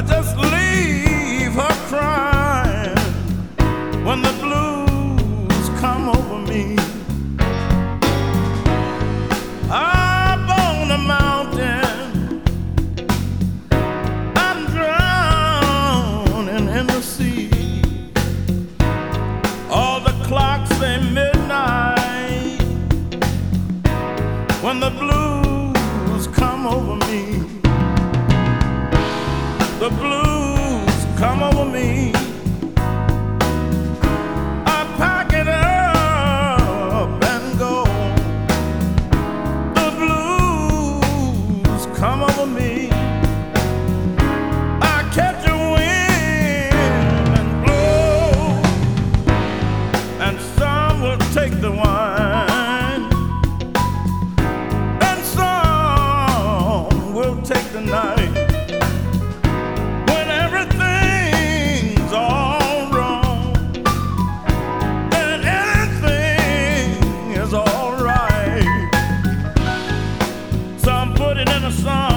I just leave her crying when the blues come over me. Up on the mountain, I'm drowning in the sea. All the clocks say midnight when the blues come over me. The blues come over me. I pack it up and go. The blues come over me. I catch a wind and blow, and some will take the wine, and some will take the night. Put it in a song.